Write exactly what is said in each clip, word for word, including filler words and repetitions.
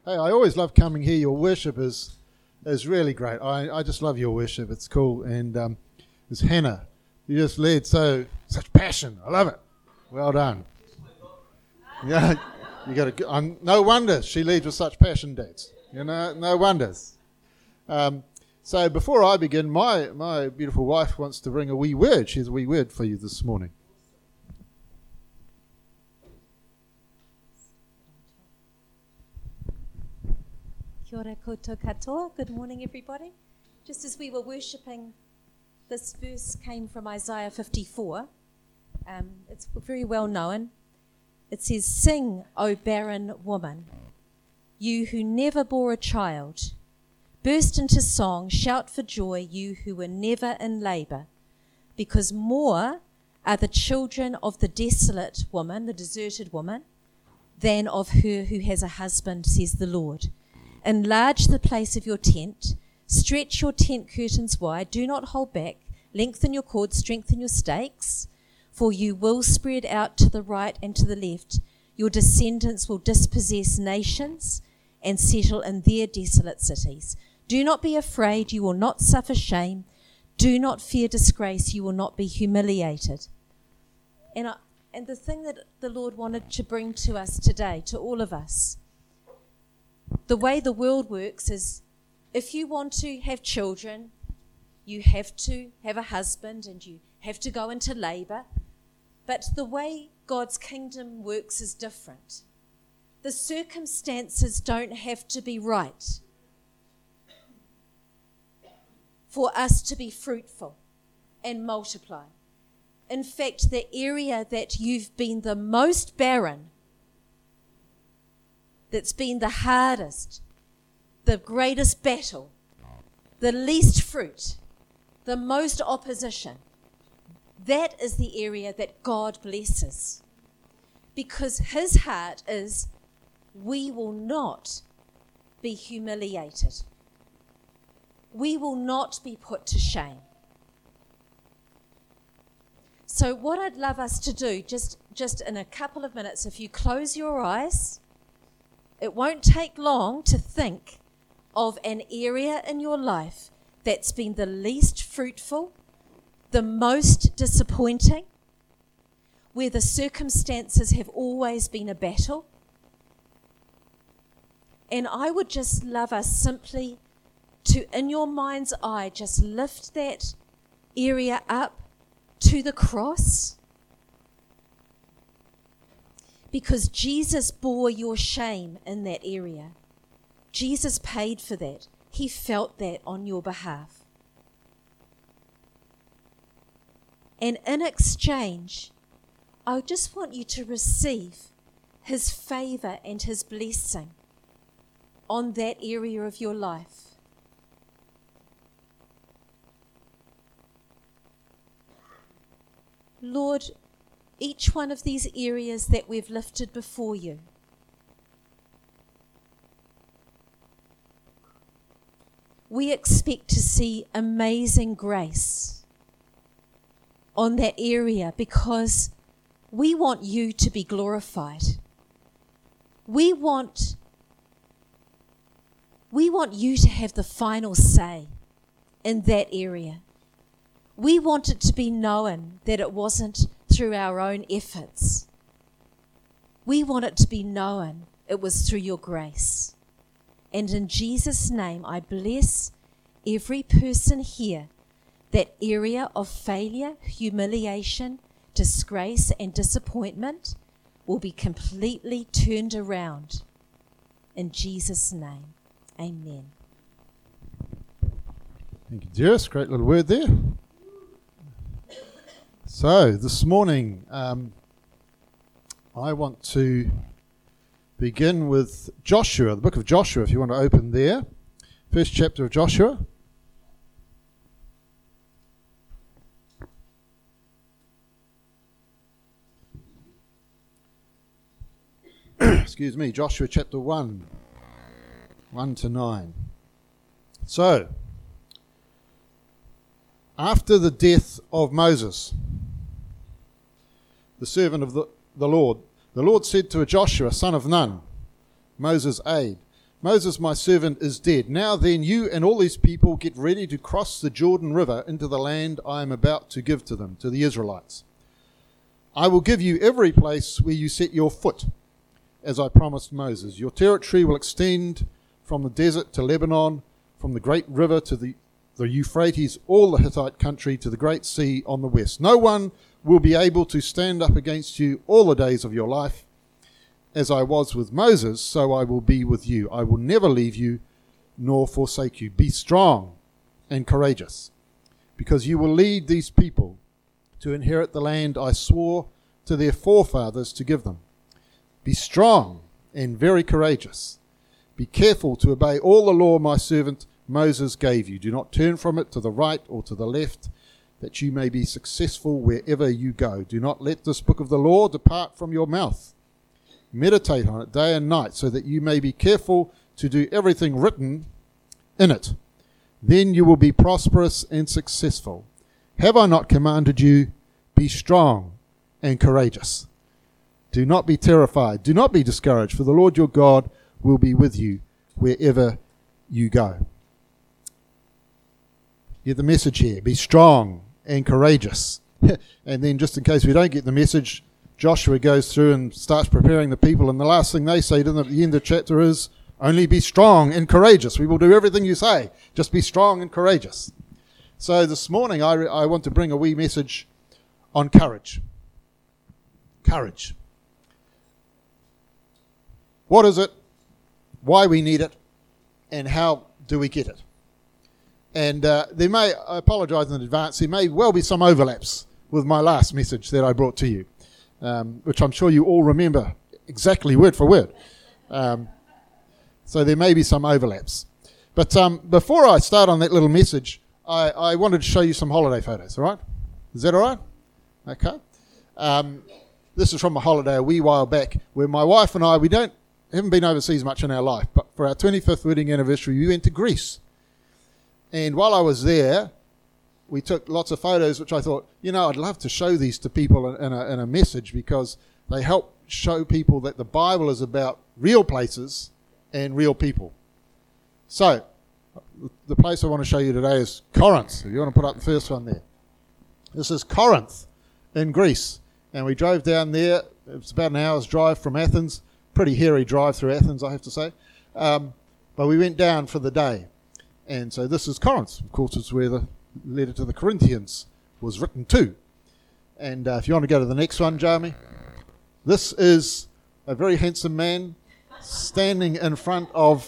Hey, I always love coming here. Your worship is is really great. I, I just love your worship. It's cool. And um, it's Hannah. You just led so such passion. I love it. Well done. Yeah, you got to. Um, no wonder she leads with such passion, dads. You know, no wonders. Um, so before I begin, my my beautiful wife wants to bring a wee word. She has a wee word for you this morning. Kia ora koutou katoa. Good morning, everybody. Just as we were worshipping, this verse came from Isaiah fifty-four. Um, it's very well known. It says, "Sing, O barren woman, you who never bore a child. Burst into song, shout for joy, you who were never in labour. Because more are the children of the desolate woman, the deserted woman, than of her who has a husband, says the Lord. Enlarge the place of your tent, stretch your tent curtains wide, do not hold back, lengthen your cords, strengthen your stakes, for you will spread out to the right and to the left. Your descendants will dispossess nations and settle in their desolate cities. Do not be afraid, you will not suffer shame. Do not fear disgrace, you will not be humiliated." And, I, and the thing that the Lord wanted to bring to us today, to all of us, the way the world works is if you want to have children, you have to have a husband and you have to go into labour. But the way God's kingdom works is different. The circumstances don't have to be right for us to be fruitful and multiply. In fact, the area that you've been the most barren, that's been the hardest, the greatest battle, the least fruit, the most opposition, that is the area that God blesses. Because his heart is, we will not be humiliated. We will not be put to shame. So what I'd love us to do, just, just in a couple of minutes, if you close your eyes, it won't take long to think of an area in your life that's been the least fruitful, the most disappointing, where the circumstances have always been a battle. And I would just love us simply to, in your mind's eye, just lift that area up to the cross. Because Jesus bore your shame in that area. Jesus paid for that. He felt that on your behalf. And in exchange, I just want you to receive his favour and his blessing on that area of your life. Lord, each one of these areas that we've lifted before you, we expect to see amazing grace on that area because we want you to be glorified. We want, we want you to have the final say in that area. We want it to be known that it wasn't through our own efforts. We want it to be known it was through your grace. And in Jesus' name, I bless every person here, that area of failure, humiliation, disgrace, and disappointment will be completely turned around. In Jesus' name, amen. Thank you, Jess. Great little word there. So, this morning, um, I want to begin with Joshua, the book of Joshua, if you want to open there. First chapter of Joshua. Excuse me, Joshua chapter one, one to nine. So, after the death of Moses, the servant of the, the Lord, the Lord said to Joshua, son of Nun, Moses' aide, Moses, my servant, is dead. Now then, you and all these people get ready to cross the Jordan River into the land I am about to give to them, to the Israelites. I will give you every place where you set your foot, as I promised Moses. Your territory will extend from the desert to Lebanon, from the great river to the, the Euphrates, all the Hittite country to the great sea on the west. No one will be able to stand up against you all the days of your life. As I was with Moses, so I will be with you. I will never leave you nor forsake you. Be strong and courageous, because you will lead these people to inherit the land I swore to their forefathers to give them. Be strong and very courageous. Be careful to obey all the law my servant Moses gave you. Do not turn from it to the right or to the left, that you may be successful wherever you go. Do not let this book of the law depart from your mouth. Meditate on it day and night, so that you may be careful to do everything written in it. Then you will be prosperous and successful. Have I not commanded you? Be strong and courageous. Do not be terrified. Do not be discouraged, for the Lord your God will be with you wherever you go. Get the message here. Be strong and courageous. And then, just in case we don't get the message, Joshua goes through and starts preparing the people, and the last thing they say to them at the end of the chapter is, only be strong and courageous. We will do everything you say. Just be strong and courageous. So this morning I, re- I want to bring a wee message on courage. Courage. What is it? Why we need it? And how do we get it? And uh, there may, I apologise in advance, there may well be some overlaps with my last message that I brought to you. Um, which I'm sure you all remember exactly word for word. Um, so there may be some overlaps. But um, before I start on that little message, I, I wanted to show you some holiday photos, all right? Is that all right? Okay. Um, this is from a holiday a wee while back where my wife and I, we don't haven't been overseas much in our life, but for our twenty-fifth wedding anniversary, we went to Greece. And while I was there, we took lots of photos, which I thought, you know, I'd love to show these to people in a, in a message, because they help show people that the Bible is about real places and real people. So, the place I want to show you today is Corinth. If you want to put up the first one there. This is Corinth in Greece. And we drove down there. It's about an hour's drive from Athens. Pretty hairy drive through Athens, I have to say. Um, but we went down for the day. And so this is Corinth. Of course, it's where the letter to the Corinthians was written to. And uh, if you want to go to the next one, Jeremy. This is a very handsome man standing in front of,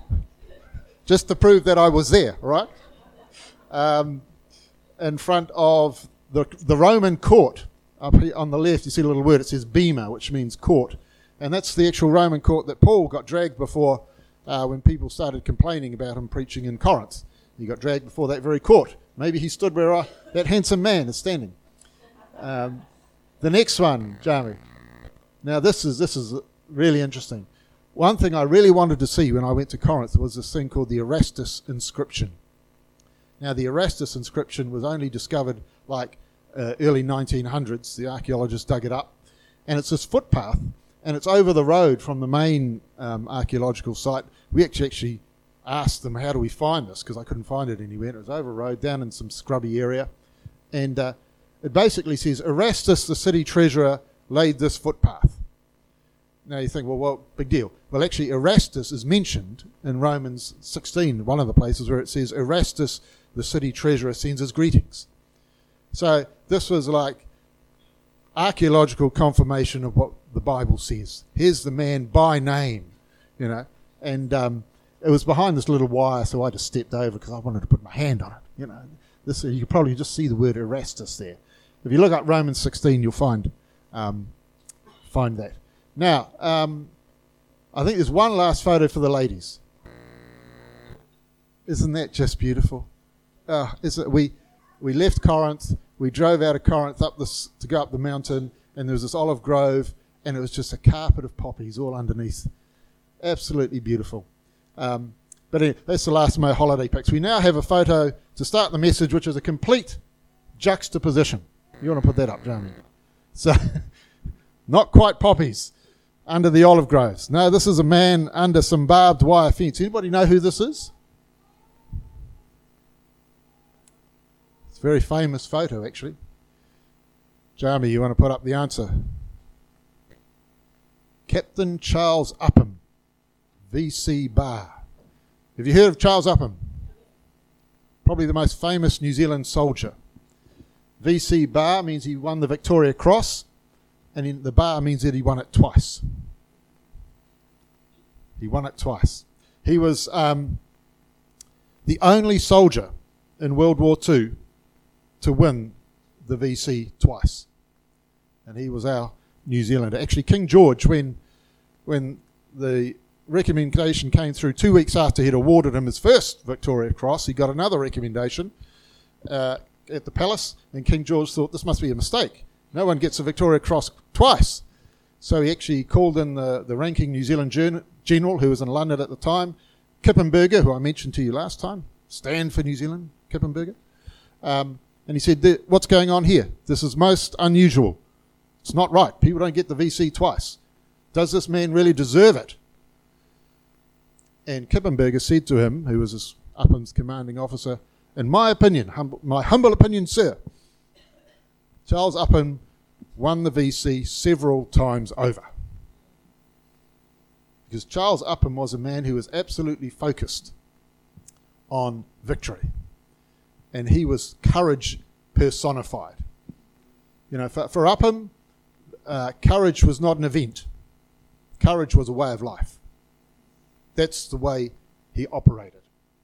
just to prove that I was there, right? Um, in front of the the Roman court. Up here on the left, you see a little word, it says bema, which means court. And that's the actual Roman court that Paul got dragged before uh, when people started complaining about him preaching in Corinth. He got dragged before that very court. Maybe he stood where I, that handsome man is standing. Um, the next one, Jeremy. Now this is this is really interesting. One thing I really wanted to see when I went to Corinth was this thing called the Erastus inscription. Now the Erastus inscription was only discovered like uh, early nineteen hundreds. The archaeologists dug it up. And it's this footpath, and it's over the road from the main um, archaeological site. We actually actually asked them, how do we find this? Because I couldn't find it anywhere. It was over a road down in some scrubby area. And uh, it basically says, Erastus, the city treasurer, laid this footpath. Now you think, well, well, big deal. Well, actually, Erastus is mentioned in Romans sixteen, one of the places where it says, Erastus, the city treasurer, sends his greetings. So this was like archaeological confirmation of what the Bible says. Here's the man by name, you know. And um, it was behind this little wire, so I just stepped over because I wanted to put my hand on it. You know, this you can probably just see the word Erastus there. If you look up Romans sixteen, you'll find um, find that. Now, um, I think there's one last photo for the ladies. Isn't that just beautiful? Uh, is it, we we left Corinth, we drove out of Corinth up this to go up the mountain, and there was this olive grove, and it was just a carpet of poppies all underneath. Absolutely beautiful. Um, but anyway, that's the last of my holiday pics. We now have a photo to start the message, which is a complete juxtaposition. You want to put that up, Jeremy? So, not quite poppies, under the olive groves. No, this is a man under some barbed wire fence. Anybody know who this is? It's a very famous photo, actually. Jamie, you want to put up the answer? Captain Charles Upham, V C Bar. Have you heard of Charles Upham? Probably the most famous New Zealand soldier. V C Bar means he won the Victoria Cross, and in the bar means that he won it twice. He won it twice. He was um, the only soldier in World War Two to win the V C twice. And he was our New Zealander. Actually, King George, when when the recommendation came through two weeks after he'd awarded him his first Victoria Cross, he got another recommendation uh, at the palace, and King George thought this must be a mistake. No one gets a Victoria Cross twice. So he actually called in the, the ranking New Zealand gen- general who was in London at the time, Kippenberger, who I mentioned to you last time, stand for New Zealand, Kippenberger. Um, and he said, what's going on here? This is most unusual. It's not right. People don't get the V C twice. Does this man really deserve it? And Kippenberger said to him, who was his Upham's commanding officer, in my opinion, hum- my humble opinion, sir, Charles Upham won the V C several times over. Because Charles Upham was a man who was absolutely focused on victory. And he was courage personified. You know, for, for Upham, uh, courage was not an event. Courage was a way of life. That's the way he operated.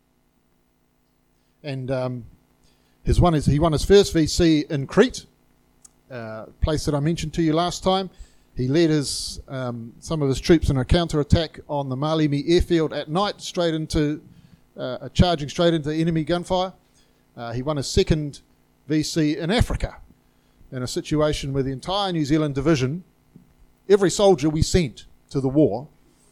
And um, his one is he won his first V C in Crete, uh, place that I mentioned to you last time. He led his um, some of his troops in a counter-attack on the Malimi airfield at night, straight into uh, charging straight into enemy gunfire. Uh, he won his second V C in Africa, in a situation where the entire New Zealand division, every soldier we sent to the war,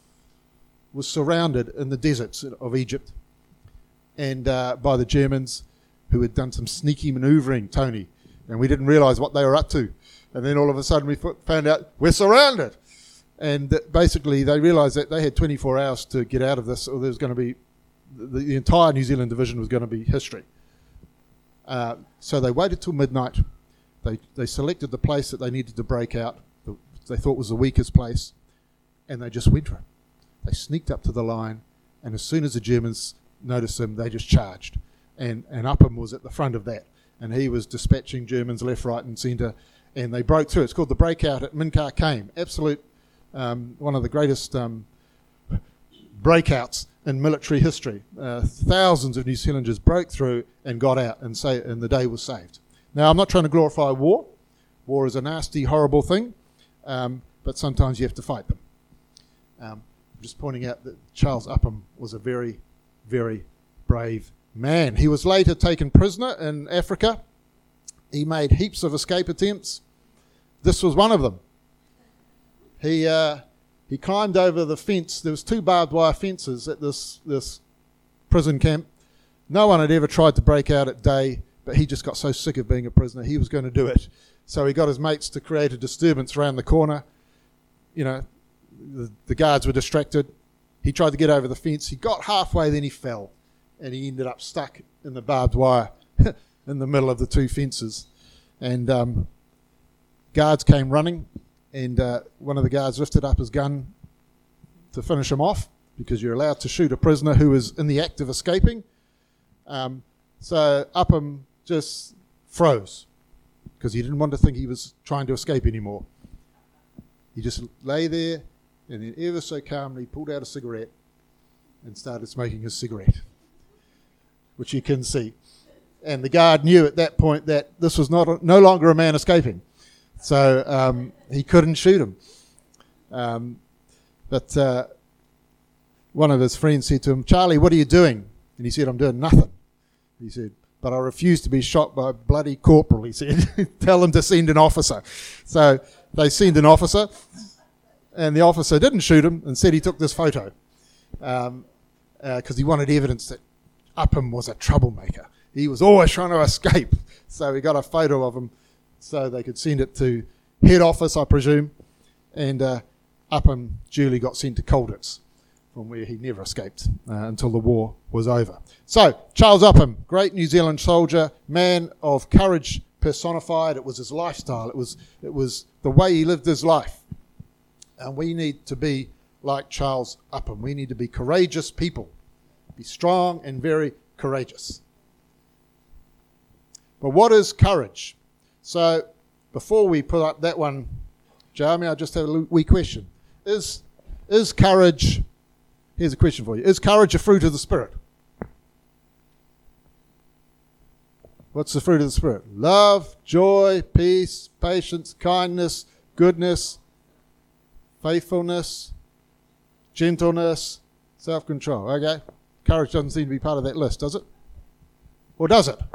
was surrounded in the deserts of Egypt, and uh, by the Germans, who had done some sneaky manoeuvring, Tony, and we didn't realise what they were up to. And then all of a sudden we found out we're surrounded. And that basically they realised that they had twenty-four hours to get out of this, or there was going to be, the, the entire New Zealand division was going to be history. Uh, so they waited till midnight. They they selected the place that they needed to break out, the, they thought was the weakest place, and they just went for it. They sneaked up to the line, and as soon as the Germans noticed them, they just charged. And, and Upham was at the front of that, and he was dispatching Germans left, right, and centre, and they broke through. It's called the breakout at Minkar Kame. Absolute, um, one of the greatest um, breakouts in military history. Uh, thousands of New Zealanders broke through and got out, and, say, and the day was saved. Now, I'm not trying to glorify war. War is a nasty, horrible thing, um, but sometimes you have to fight them. Um, I'm just pointing out that Charles Upham was a very, very brave man. He was later taken prisoner in Africa. He made heaps of escape attempts. This was one of them. He uh, he climbed over the fence. There was two barbed wire fences at this this prison camp. No one had ever tried to break out at day, but he just got so sick of being a prisoner, he was going to do it. So he got his mates to create a disturbance around the corner. You know, the, the guards were distracted. He tried to get over the fence. He got halfway, then he fell, and he ended up stuck in the barbed wire in the middle of the two fences. And um, guards came running, and uh, one of the guards lifted up his gun to finish him off, because you're allowed to shoot a prisoner who is in the act of escaping. Um, so Upham just froze, because he didn't want to think he was trying to escape anymore. He just lay there, and then ever so calmly pulled out a cigarette and started smoking his cigarette, which you can see. And the guard knew at that point that this was not a, no longer a man escaping. So um, he couldn't shoot him. Um, but uh, one of his friends said to him, "Charlie, what are you doing?" And he said, "I'm doing nothing." He said, "But I refuse to be shot by a bloody corporal," he said. "Tell them to send an officer." So they sent an officer, and the officer didn't shoot him and said he took this photo because um, uh, he wanted evidence that Upham was a troublemaker. He was always trying to escape. So he got a photo of him so they could send it to head office, I presume. And uh, Upham duly got sent to Colditz, from where he never escaped uh, until the war was over. So, Charles Upham, great New Zealand soldier, man of courage personified. It was his lifestyle. It was, it was the way he lived his life. And we need to be like Charles Upham. We need to be courageous people. Be strong and very courageous. But what is courage? So, before we put up that one, Jeremy, I just have a wee question. Is, is courage, here's a question for you, is courage a fruit of the Spirit? What's the fruit of the Spirit? Love, joy, peace, patience, kindness, goodness, faithfulness, gentleness, self-control. Okay? Courage doesn't seem to be part of that list, does it? Or does it?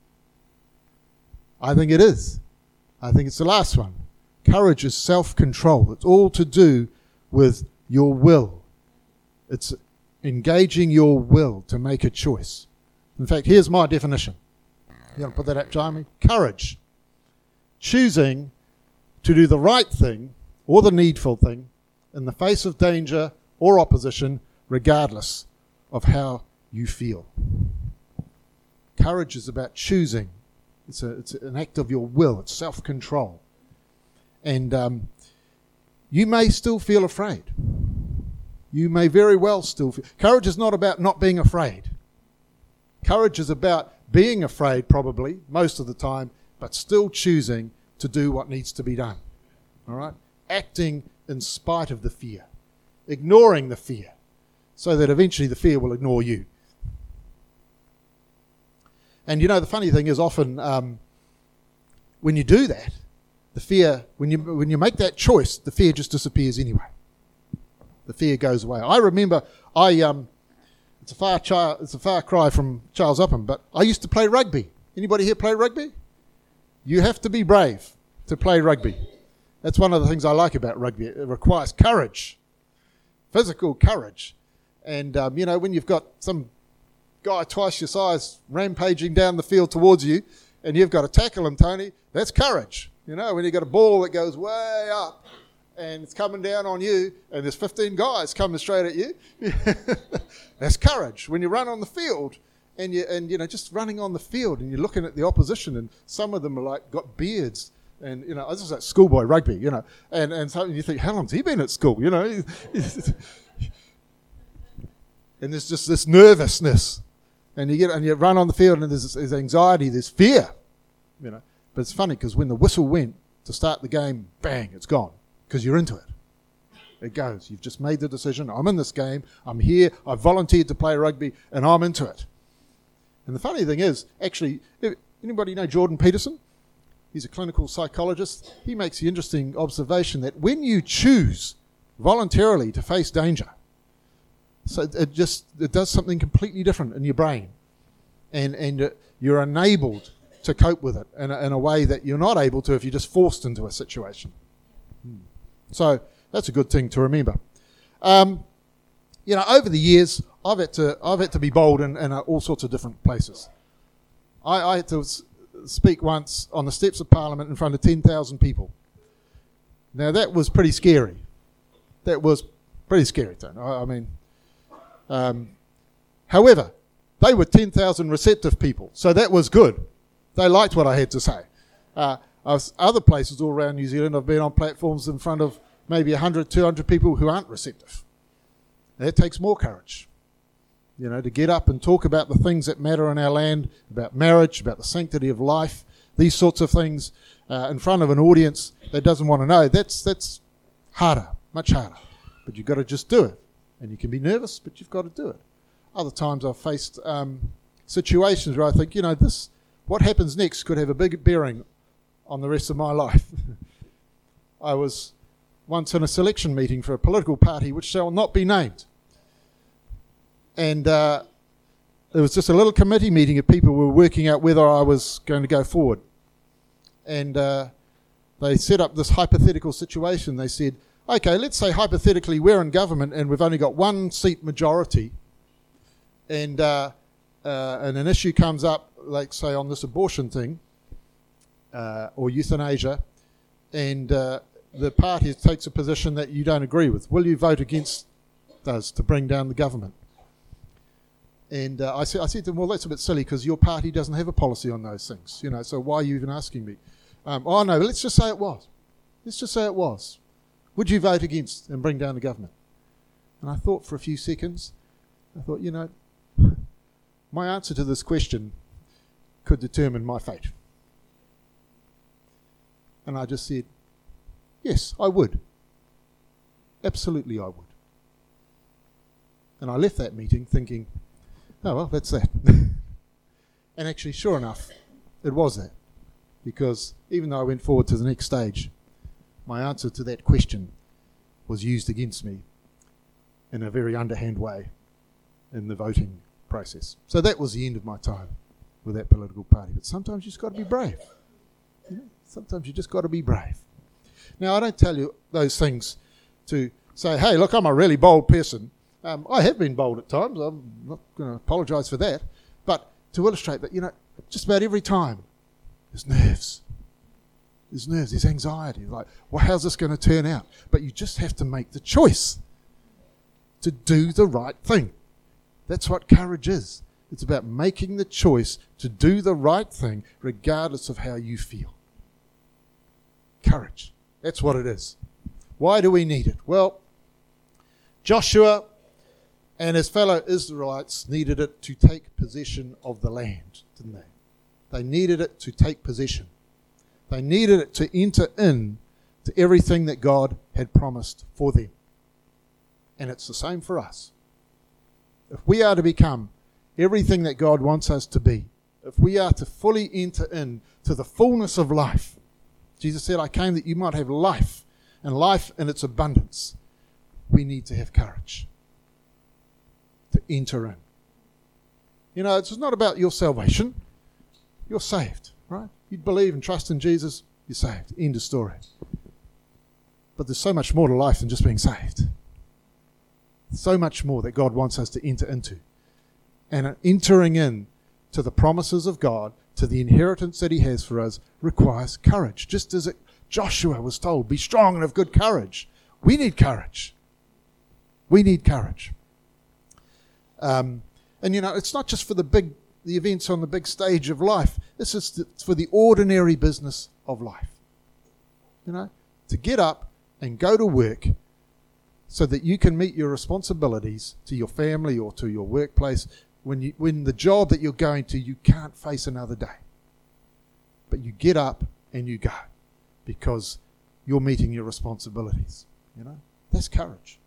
I think it is. I think it's the last one. Courage is self-control. It's all to do with your will. It's engaging your will to make a choice. In fact, here's my definition. You want to put that up, Jeremy? Courage. Choosing to do the right thing or the needful thing in the face of danger or opposition, regardless of how you feel. Courage is about choosing. It's, a, it's an act of your will. It's self-control. And um, you may still feel afraid. You may very well still feel... Courage is not about not being afraid. Courage is about being afraid, probably, most of the time, but still choosing to do what needs to be done. All right? Acting in spite of the fear. Ignoring the fear, so that eventually the fear will ignore you. And you know, the funny thing is often um, when you do that, the fear, when you when you make that choice, the fear just disappears anyway. The fear goes away. I remember, I um, it's a far chi- it's a far cry from Charles Upham, but I used to play rugby. Anybody here play rugby? You have to be brave to play rugby. That's one of the things I like about rugby. It requires courage, physical courage. And, um, you know, when you've got some guy twice your size rampaging down the field towards you and you've got to tackle him, Tony, that's courage. You know, when you've got a ball that goes way up and it's coming down on you and there's fifteen guys coming straight at you, that's courage. When you run on the field and, you, and you know, just running on the field and you're looking at the opposition and some of them are like got beards. And, you know, this is like schoolboy rugby, you know, and, and so you think, how long's he been at school, you know? And there's just this nervousness. And you get and you run on the field and there's, there's anxiety, there's fear, you know. But it's funny because when the whistle went to start the game, bang, it's gone because you're into it. It goes. You've just made the decision. I'm in this game. I'm here. I've volunteered to play rugby and I'm into it. And the funny thing is, actually, anybody know Jordan Peterson? He's a clinical psychologist. He makes the interesting observation that when you choose voluntarily to face danger, so it just it does something completely different in your brain, and and uh, you're enabled to cope with it in a, in a way that you're not able to if you're just forced into a situation. Hmm. So that's a good thing to remember. Um, you know, over the years, I've had to I've had to be bold in, in uh, all sorts of different places. I, I had to s- speak once on the steps of Parliament in front of ten thousand people. Now that was pretty scary. That was pretty scary, Tony. I, I mean. Um, however, they were ten thousand receptive people, so that was good. They liked what I had to say. Uh, I was, other places all around New Zealand, I've been on platforms in front of maybe one hundred, two hundred people who aren't receptive. That takes more courage, you know, to get up and talk about the things that matter in our land, about marriage, about the sanctity of life, these sorts of things uh, in front of an audience that doesn't want to know. That's, that's harder, much harder, but you've got to just do it. And you can be nervous, but you've got to do it. Other times I've faced um, situations where I think, you know, this, what happens next could have a big bearing on the rest of my life. I was once in a selection meeting for a political party which shall not be named. And uh, there was just a little committee meeting of people who were working out whether I was going to go forward. And uh, they set up this hypothetical situation. They said, okay, let's say hypothetically we're in government and we've only got one seat majority and uh, uh, and an issue comes up, like say on this abortion thing uh, or euthanasia, and uh, the party takes a position that you don't agree with, will you vote against us to bring down the government? And uh, I, said, I said to them, well, that's a bit silly because your party doesn't have a policy on those things, you know, so why are you even asking me? Um, oh, no, let's just say it was. Let's just say it was. Would you vote against and bring down the government? And I thought for a few seconds, I thought, you know, my answer to this question could determine my fate. And I just said, yes, I would. Absolutely I would. And I left that meeting thinking, oh, well, that's that. And actually, sure enough, it was that. Because even though I went forward to the next stage, my answer to that question was used against me in a very underhand way in the voting process. So that was the end of my time with that political party. But sometimes you just got to be brave. You know? Sometimes you just got to be brave. Now, I don't tell you those things to say, hey, look, I'm a really bold person. Um, I have been bold at times. I'm not going to apologise for that. But to illustrate that, you know, just about every time, there's nerves. There's nerves, there's anxiety. Like, well, how's this going to turn out? But you just have to make the choice to do the right thing. That's what courage is. It's about making the choice to do the right thing regardless of how you feel. Courage. That's what it is. Why do we need it? Well, Joshua and his fellow Israelites needed it to take possession of the land, didn't they? They needed it to take possession. They needed it to enter in to everything that God had promised for them. And it's the same for us. If we are to become everything that God wants us to be, if we are to fully enter in to the fullness of life, Jesus said, I came that you might have life, and life in its abundance. We need to have courage to enter in. You know, it's not about your salvation. You're saved, right? You believe and trust in Jesus, you're saved. End of story. But there's so much more to life than just being saved. So much more that God wants us to enter into. And entering in to the promises of God, to the inheritance that he has for us, requires courage. Just as it, Joshua was told, be strong and of good courage. We need courage. We need courage. Um, and, you know, it's not just for the big, the events on the big stage of life. This is the, for the ordinary business of life. You know, to get up and go to work so that you can meet your responsibilities to your family or to your workplace. When you, when the job that you're going to, you can't face another day. But you get up and you go because you're meeting your responsibilities. You know, that's courage.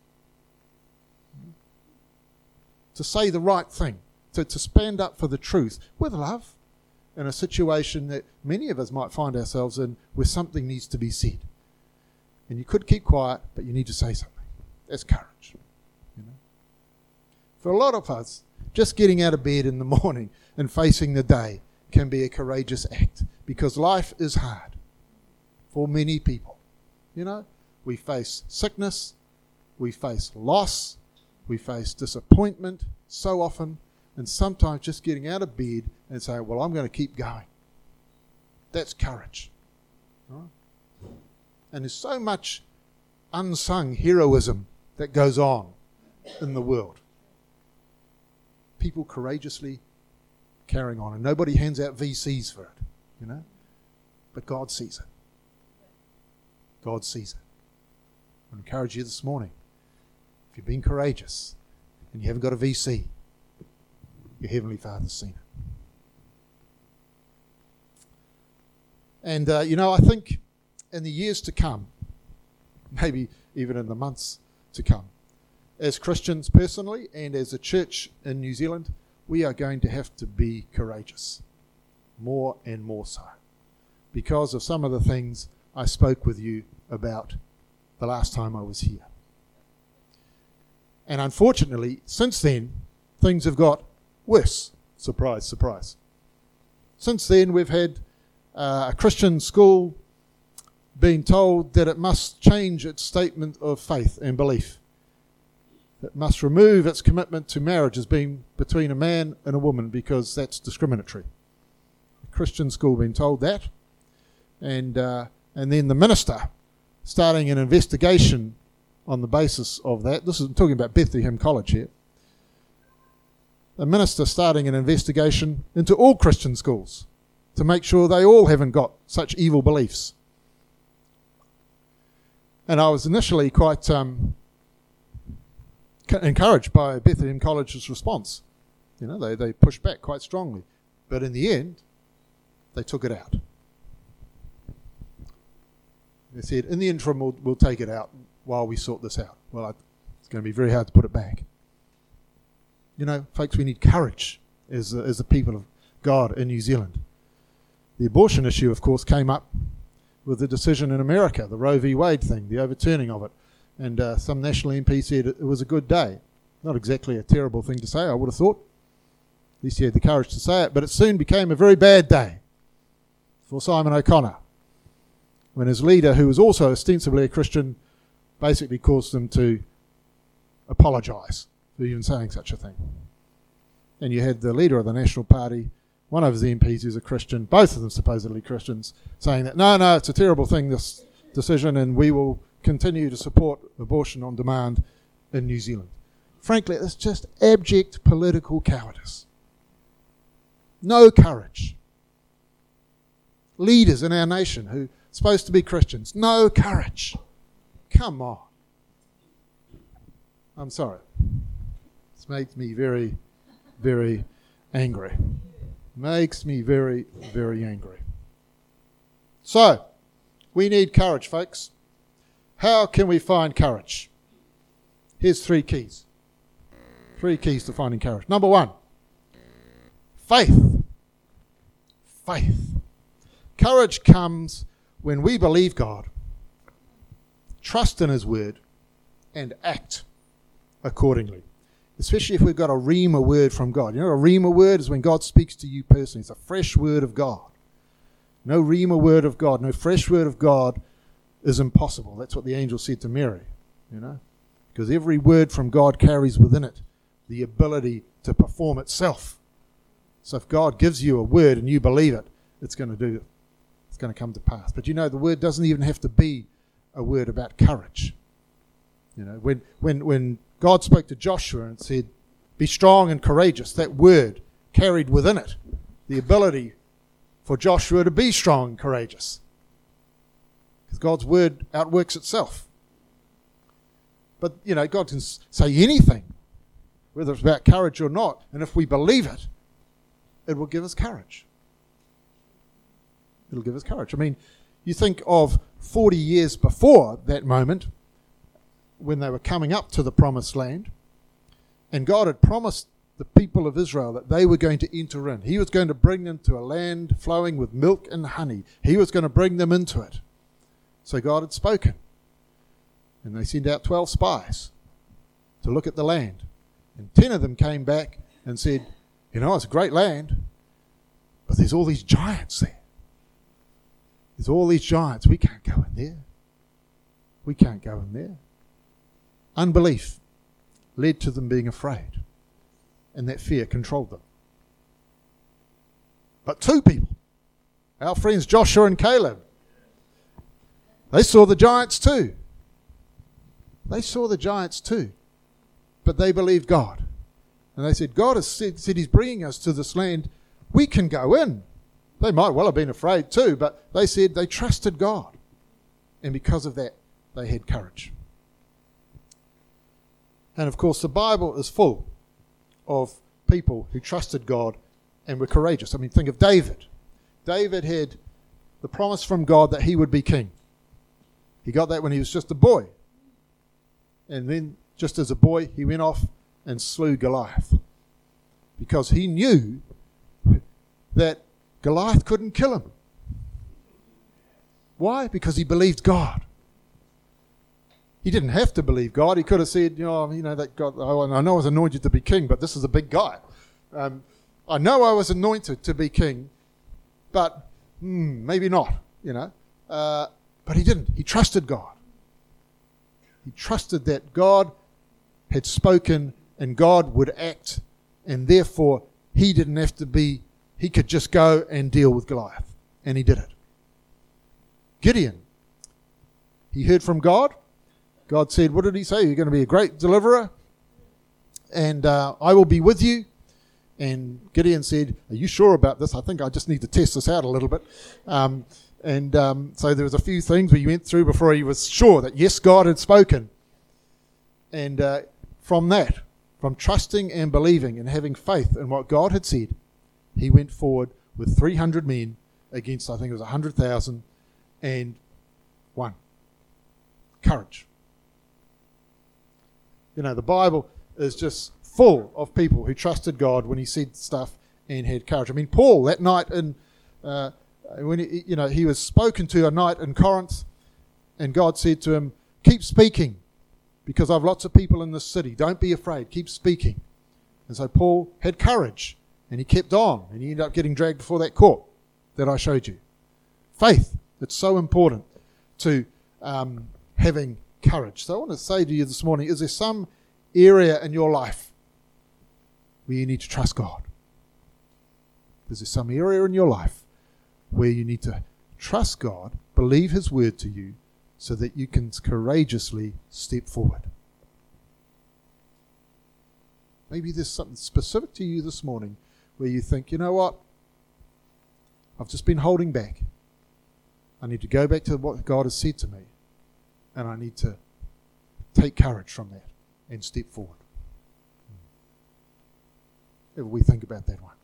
To say the right thing, to, to stand up for the truth with love in a situation that many of us might find ourselves in where something needs to be said. And you could keep quiet, but you need to say something. That's courage. You know? For a lot of us, just getting out of bed in the morning and facing the day can be a courageous act because life is hard for many people. You know, we face sickness, we face loss, we face disappointment so often, and sometimes just getting out of bed and saying, well, I'm going to keep going. That's courage. Right? And there's so much unsung heroism that goes on in the world. People courageously carrying on, and nobody hands out V Cs for it, you know. But God sees it. God sees it. I encourage you this morning, if you've been courageous and you haven't got a V C, your Heavenly Father's seen it. And, uh, you know, I think in the years to come, maybe even in the months to come, as Christians personally and as a church in New Zealand, we are going to have to be courageous, more and more so, because of some of the things I spoke with you about the last time I was here. And unfortunately, since then, things have got worse. Surprise, surprise. Since then, we've had uh, a Christian school being told that it must change its statement of faith and belief. It must remove its commitment to marriage as being between a man and a woman because that's discriminatory. A Christian school being told that. And uh, and then the minister starting an investigation on the basis of that. This is I'm talking about Bethlehem College here. A minister starting an investigation into all Christian schools to make sure they all haven't got such evil beliefs. And I was initially quite um, encouraged by Bethlehem College's response. You know, they, they pushed back quite strongly. But in the end, they took it out. They said, in the interim, we'll, we'll take it out while we sort this out. Well, I, it's going to be very hard to put it back. You know, folks, we need courage as, as the people of God in New Zealand. The abortion issue, of course, came up with the decision in America, the Roe v. Wade thing, the overturning of it. And uh, some national M P said it was a good day. Not exactly a terrible thing to say, I would have thought. At least he had the courage to say it. But it soon became a very bad day for Simon O'Connor, when his leader, who was also ostensibly a Christian, basically caused him to apologise for even saying such a thing. And you had the leader of the National Party, one of his M Ps who's a Christian, both of them supposedly Christians, saying that, no, no, it's a terrible thing, this decision, and we will continue to support abortion on demand in New Zealand. Frankly, it's just abject political cowardice. No courage. Leaders in our nation who are supposed to be Christians, no courage. Come on. I'm sorry. This makes me very, very angry. Makes me very, very angry. So, we need courage, folks. How can we find courage? Here's three keys. Three keys to finding courage. Number one, faith. Faith. Courage comes when we believe God, trust in His word, and act accordingly. Especially if we've got a rhema word from God. You know, a rhema word is when God speaks to you personally. It's a fresh word of God. No rhema word of God, no fresh word of God is impossible. That's what the angel said to Mary, you know. Because every word from God carries within it the ability to perform itself. So if God gives you a word and you believe it, it's going to do it. It's going to come to pass. But you know, the word doesn't even have to be a word about courage. You know, when when when God spoke to Joshua and said, be strong and courageous, that word carried within it the ability for Joshua to be strong and courageous. Because God's word outworks itself. But, you know, God can say anything, whether it's about courage or not, and if we believe it, it will give us courage. It'll give us courage. I mean, you think of forty years before that moment, when they were coming up to the promised land, and God had promised the people of Israel that they were going to enter in. He was going to bring them to a land flowing with milk and honey. He was going to bring them into it. So God had spoken. And they sent out twelve spies to look at the land. And ten of them came back and said, you know, it's a great land, but there's all these giants there. There's all these giants. We can't go in there. We can't go in there. Unbelief led to them being afraid, and that fear controlled them. But two people, our friends Joshua and Caleb, they saw the giants too. They saw the giants too, but they believed God. And they said, God has said, said He's bringing us to this land. We can go in. They might well have been afraid too, but they said they trusted God. And because of that, they had courage. And of course, the Bible is full of people who trusted God and were courageous. I mean, think of David. David had the promise from God that he would be king. He got that when he was just a boy. And then, just as a boy, he went off and slew Goliath. Because he knew that Goliath couldn't kill him. Why? Because he believed God. He didn't have to believe God. He could have said, you know, you know that God, oh, I know I was anointed to be king, but this is a big guy. Um, I know I was anointed to be king, but hmm, maybe not, you know. Uh, but he didn't. He trusted God. He trusted that God had spoken and God would act, and therefore he didn't have to be, he could just go and deal with Goliath. And he did it. Gideon He heard from God. God said, what did he say? You're going to be a great deliverer, and uh, I will be with you. And Gideon said, are you sure about this? I think I just need to test this out a little bit. Um, and um, so there was a few things we went through before he was sure that, yes, God had spoken. And uh, from that, from trusting and believing and having faith in what God had said, he went forward with three hundred men against, I think it was one hundred thousand, and won. Courage. You know, the Bible is just full of people who trusted God when he said stuff and had courage. I mean, Paul, that night in, uh, when he, you know, he was spoken to a night in Corinth, and God said to him, keep speaking, because I've lots of people in this city. Don't be afraid. Keep speaking. And so Paul had courage, and he kept on, and he ended up getting dragged before that court that I showed you. Faith, it's so important to um, having courage. So I want to say to you this morning, is there some area in your life where you need to trust God? Is there some area in your life where you need to trust God, believe his word to you, so that you can courageously step forward? Maybe there's something specific to you this morning where you think, you know what? I've just been holding back. I need to go back to what God has said to me, and I need to take courage from that and step forward. Ever we think about that one?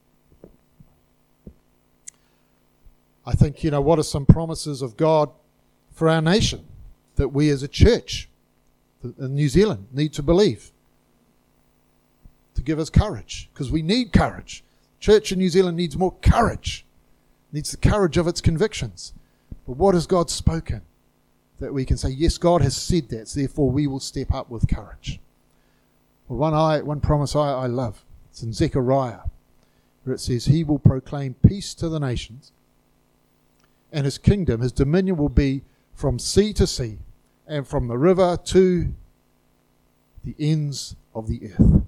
I think, you know, what are some promises of God for our nation that we as a church in New Zealand need to believe to give us courage? Because we need courage. Church in New Zealand needs more courage, needs the courage of its convictions. But what has God spoken that we can say, yes, God has said that, so therefore we will step up with courage? Well, one, I, one promise I, I love, it's in Zechariah, where it says, he will proclaim peace to the nations, and his kingdom, his dominion will be from sea to sea, and from the river to the ends of the earth.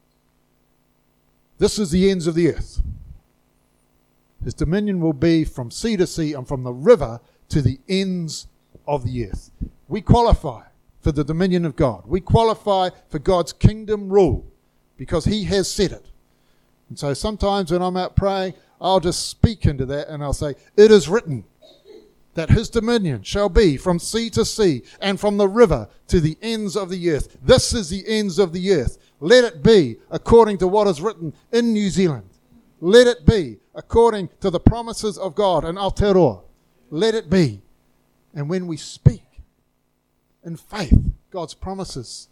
This is the ends of the earth. His dominion will be from sea to sea and from the river to the ends of the earth. We qualify for the dominion of God. We qualify for God's kingdom rule because he has said it. And so sometimes when I'm out praying, I'll just speak into that and I'll say, it is written that his dominion shall be from sea to sea and from the river to the ends of the earth. This is the ends of the earth. Let it be according to what is written in New Zealand. Let it be according to the promises of God in Aotearoa. Let it be. And when we speak in faith, God's promises,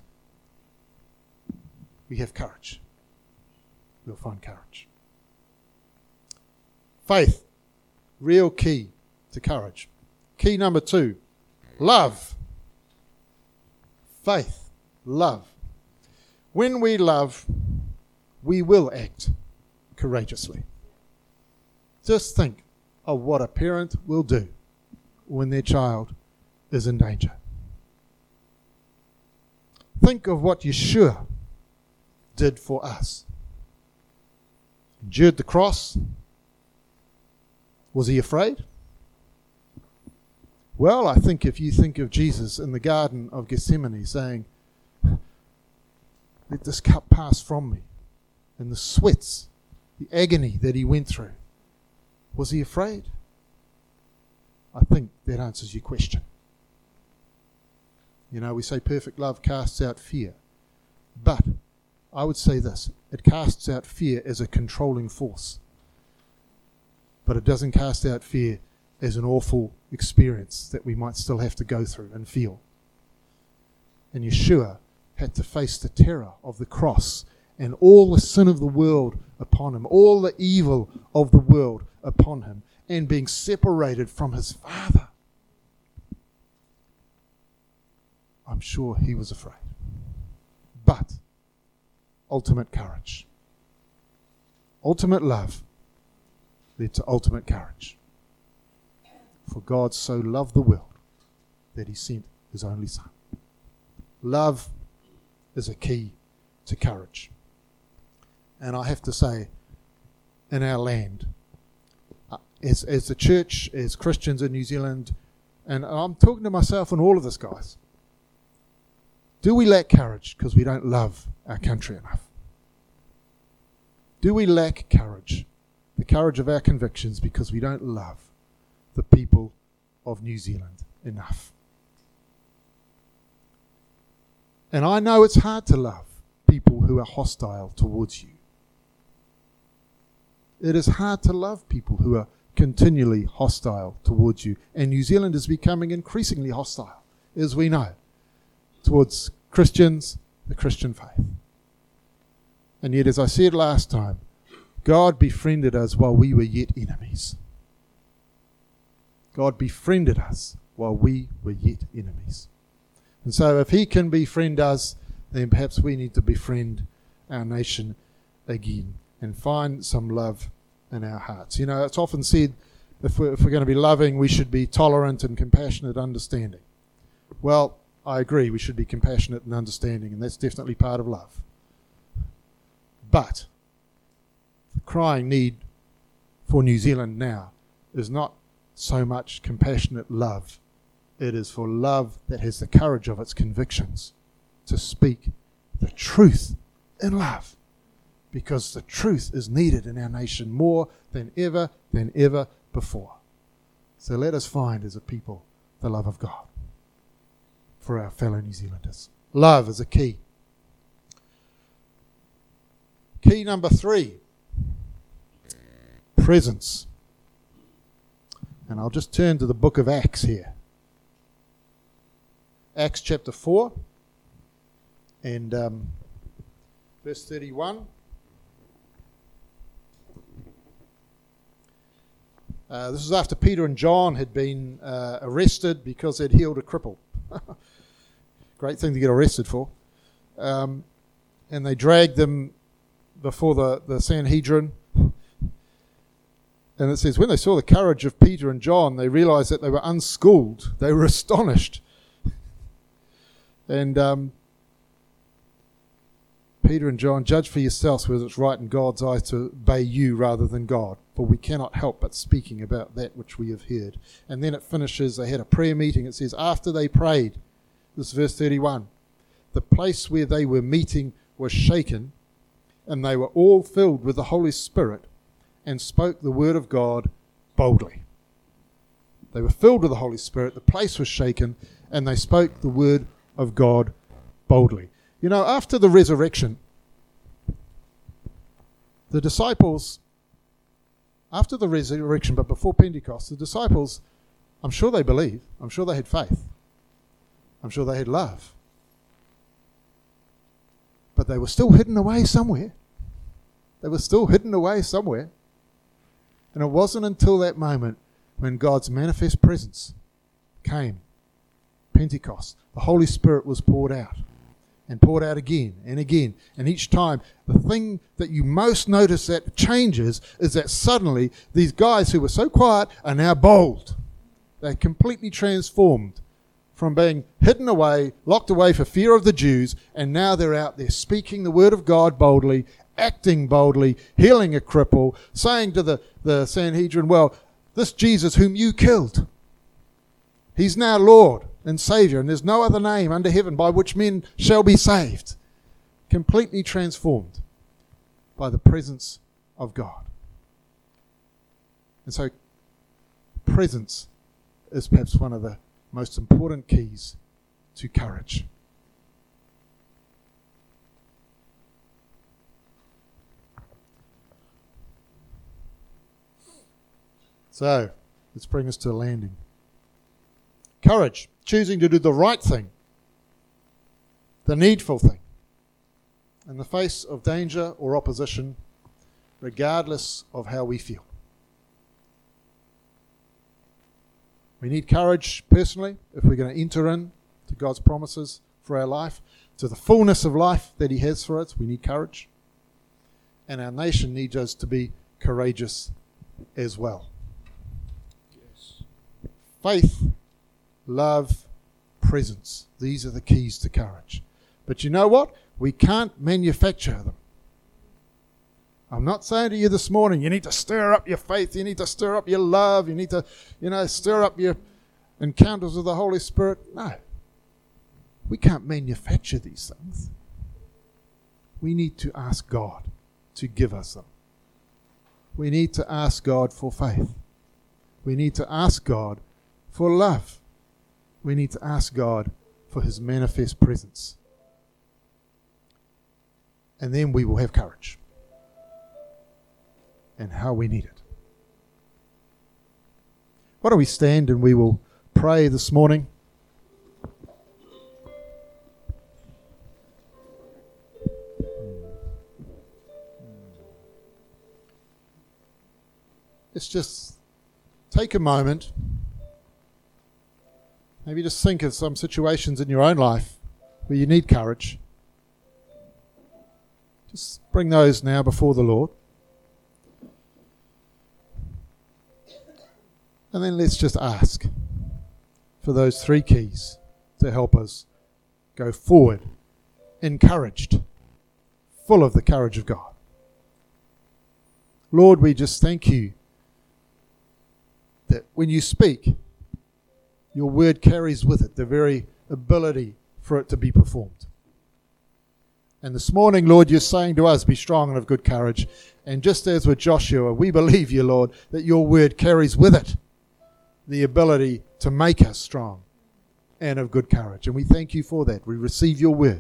we have courage. We'll find courage. Faith, real key to courage. Key number two, love. Faith, love. When we love, we will act courageously. Just think of what a parent will do when their child is in danger. Think of what Yeshua did for us. Endured the cross. Was he afraid? Well, I think if you think of Jesus in the Garden of Gethsemane saying, let this cup pass from me, and the sweats, the agony that he went through, was he afraid? I think that answers your question. You know, we say perfect love casts out fear. But I would say this, it casts out fear as a controlling force. But it doesn't cast out fear as an awful experience that we might still have to go through and feel. And Yeshua had to face the terror of the cross and all the sin of the world upon him, all the evil of the world upon him, and being separated from his Father. I'm sure he was afraid. But ultimate courage, ultimate love led to ultimate courage. For God so loved the world that he sent his only Son. Love is a key to courage. And I have to say, in our land, uh, as, as the church, as Christians in New Zealand, And I'm talking to myself and all of this, guys. Do we lack courage because we don't love our country enough? Do we lack courage, the courage of our convictions, because we don't love the people of New Zealand enough? And I know it's hard to love people who are hostile towards you. It is hard to love people who are continually hostile towards you. And New Zealand is becoming increasingly hostile, as we know, towards Christians, the Christian faith. And yet, as I said last time, God befriended us while we were yet enemies. God befriended us while we were yet enemies. And so if he can befriend us, then perhaps we need to befriend our nation again and find some love in our hearts. You know, it's often said if we're, if we're going to be loving, we should be tolerant and compassionate, understanding. Well, I agree, we should be compassionate and understanding, and that's definitely part of love. But the crying need for New Zealand now is not so much compassionate love. It is for love that has the courage of its convictions to speak the truth in love. Because the truth is needed in our nation more than ever, than ever before. So let us find as a people the love of God for our fellow New Zealanders. Love is a key. Key number three, presence. And I'll just turn to the book of Acts here. Acts chapter four and um, verse thirty-one. Uh, this is after Peter and John had been uh, arrested because they'd healed a cripple. Great thing to get arrested for. Um, and they dragged them before the, the Sanhedrin. And it says, when they saw the courage of Peter and John, they realized that they were unschooled. They were astonished. And um, Peter and John, judge for yourselves whether it's right in God's eyes to obey you rather than God, for we cannot help but speaking about that which we have heard. And then it finishes, they had a prayer meeting. It says, after they prayed, this is verse thirty-one, the place where they were meeting was shaken, and they were all filled with the Holy Spirit and spoke the word of God boldly. They were filled with the Holy Spirit, the place was shaken, and they spoke the word of God boldly. You know, after the resurrection, the disciples, after the resurrection, but before Pentecost, the disciples, I'm sure they believed, I'm sure they had faith, I'm sure they had love. But they were still hidden away somewhere. They were still hidden away somewhere. And it wasn't until that moment when God's manifest presence came, Pentecost, the Holy Spirit was poured out. And poured out again and again. And each time, the thing that you most notice that changes is that suddenly these guys who were so quiet are now bold. They're completely transformed from being hidden away, locked away for fear of the Jews, and now they're out there speaking the word of God boldly, acting boldly, healing a cripple, saying to the, the Sanhedrin, well, this Jesus whom you killed, he's now Lord and Saviour, and there's no other name under heaven by which men shall be saved. Completely transformed by the presence of God. And so, presence is perhaps one of the most important keys to courage. So, let's bring us to a landing. Courage, choosing to do the right thing, the needful thing, in the face of danger or opposition, regardless of how we feel. We need courage personally if we're going to enter in to God's promises for our life, to the fullness of life that He has for us. We need courage. And our nation needs us to be courageous as well. Yes. Faith, love, presence. These are the keys to courage. But you know what? We can't manufacture them. I'm not saying to you this morning, you need to stir up your faith, you need to stir up your love, you need to, you know, stir up your encounters with the Holy Spirit? No. We can't manufacture these things. We need to ask God to give us them. We need to ask God for faith. We need to ask God for love. We need to ask God for his manifest presence. And then we will have courage. And how we need it. Why don't we stand and we will pray this morning. Let's just take a moment. Maybe just think of some situations in your own life where you need courage. Just bring those now before the Lord. And then let's just ask for those three keys to help us go forward, encouraged, full of the courage of God. Lord, we just thank you that when you speak, your word carries with it the very ability for it to be performed. And this morning, Lord, you're saying to us, be strong and of good courage. And just as with Joshua, we believe you, Lord, that your word carries with it the ability to make us strong and of good courage. And we thank you for that. We receive your word.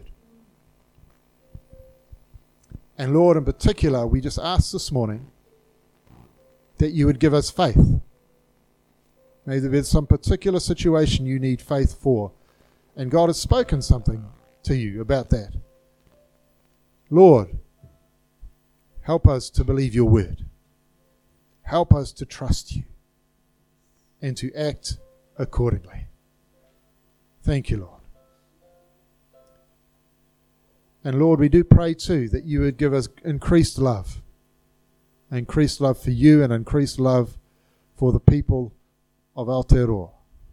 And Lord, in particular, we just ask this morning that you would give us faith. Maybe there's some particular situation you need faith for, and God has spoken something to you about that. Lord, help us to believe your word. Help us to trust you and to act accordingly. Thank you, Lord. And Lord, we do pray too that you would give us increased love. Increased love for you and increased love for the people of Aotearoa.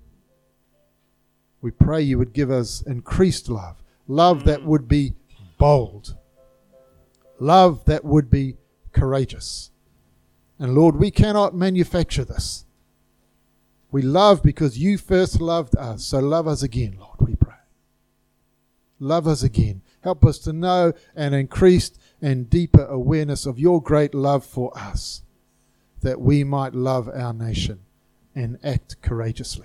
We pray you would give us increased love. Love that would be bold. Love that would be courageous. And Lord, we cannot manufacture this. We love because you first loved us. So love us again, Lord, we pray. Love us again. Help us to know an increased and deeper awareness of your great love for us, that we might love our nation and act courageously.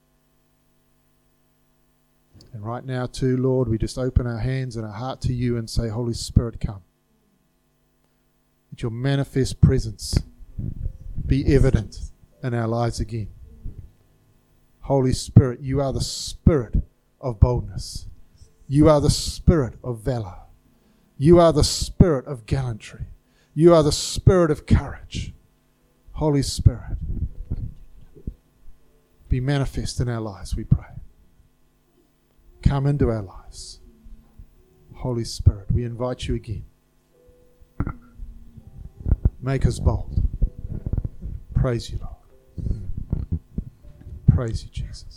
And right now too, Lord, we just open our hands and our heart to you and say, Holy Spirit, come. Let your manifest presence be evident in our lives again. Holy Spirit, you are the spirit of boldness. You are the spirit of valor. You are the spirit of gallantry. You are the spirit of courage. Holy Spirit, be manifest in our lives, we pray. Come into our lives. Holy Spirit, we invite you again. Make us bold. Praise you, Lord. Praise you, Jesus.